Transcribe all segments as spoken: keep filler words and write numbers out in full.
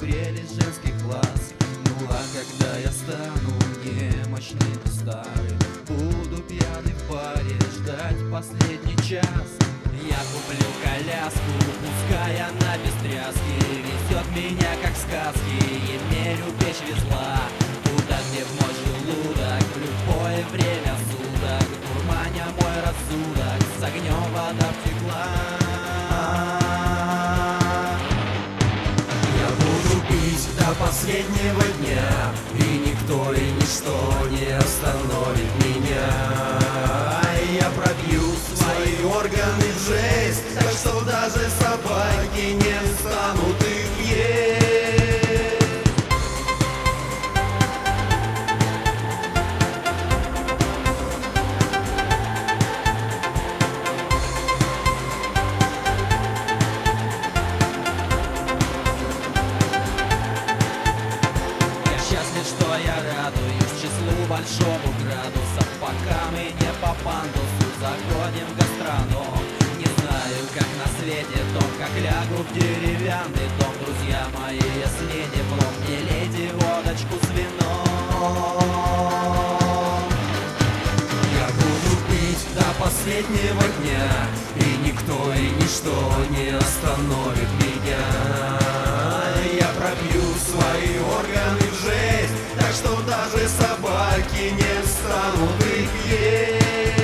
прелесть женских глаз. Ну а когда я стану немощным и старым, буду пьяный в баре ждать последний час. Я куплю коляску, пускай она без тряски везет меня, как в сказке, Емелю печь везла. Туда, где в мой желудок в любое время суток, дурманя мой рассудок, с огнем вода втекла. Я буду пить до последнего дня, и никто и ничто не остановит меня. Я пробью свои органы в жесть, так что даже собаки не станут их есть. Я счастлив, что я радуюсь числу большому градусов, пока мы не по пандусу заходим в гастроном. Не знаю, как на свете том, как лягу в деревянный дом. Друзья мои, если не плом, не лейте водочку с вином. Я буду пить до последнего дня, и никто и ничто не остановит меня. Я пробью свои органы в жесть, так что даже собаки не станут их есть.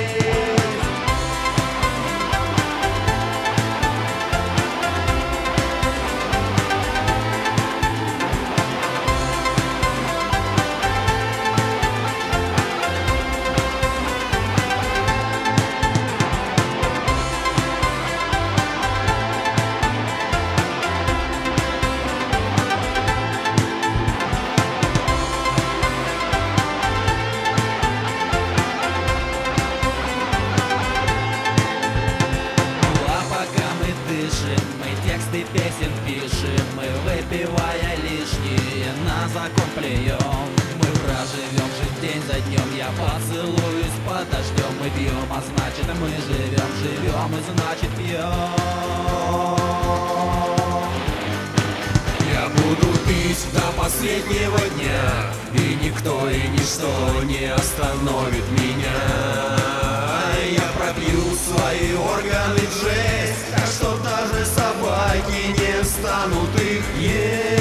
Мы тексты песен пишем, мы, выпивая лишнее, на закон плюем. Мы проживем жить день за днем, я поцелуюсь под дождем. Мы пьем, а значит мы живем, живем и значит пьем. Я буду пить до последнего дня, и никто и ничто не остановит меня. Я пробью свои органы в жесть, так что даже собаки не станут их есть.